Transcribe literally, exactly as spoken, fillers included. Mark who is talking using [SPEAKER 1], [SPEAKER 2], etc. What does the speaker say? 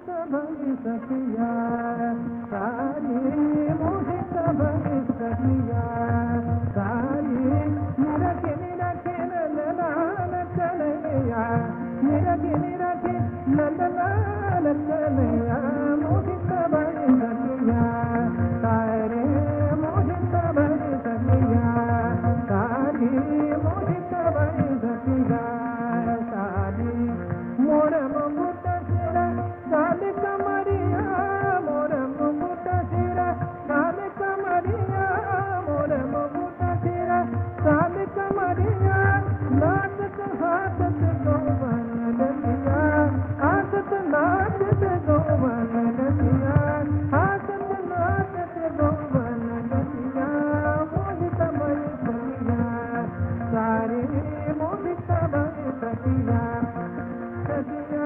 [SPEAKER 1] भई सखिया सारी मोहित भई सखिया सारी निरखे निरखे नंदलाल कन्हैया निरखे निरखे नंदलाल कन्हैया मोहित भई सखिया सारे मोहित भई सखिया सारी मोहित भई सखिया सारी मोर मुकुट सिर काल कमरिया मोर मुकुट सिर काल कमरिया मोर मुकुट सिर काल कमरिया नाचत हाथत गौवन ललिया हाथत नाचत गौवन ललिया हाथत नाचत गौवन ललिया मोहित भई सखिया सारे मोहित भई सखिया सखिया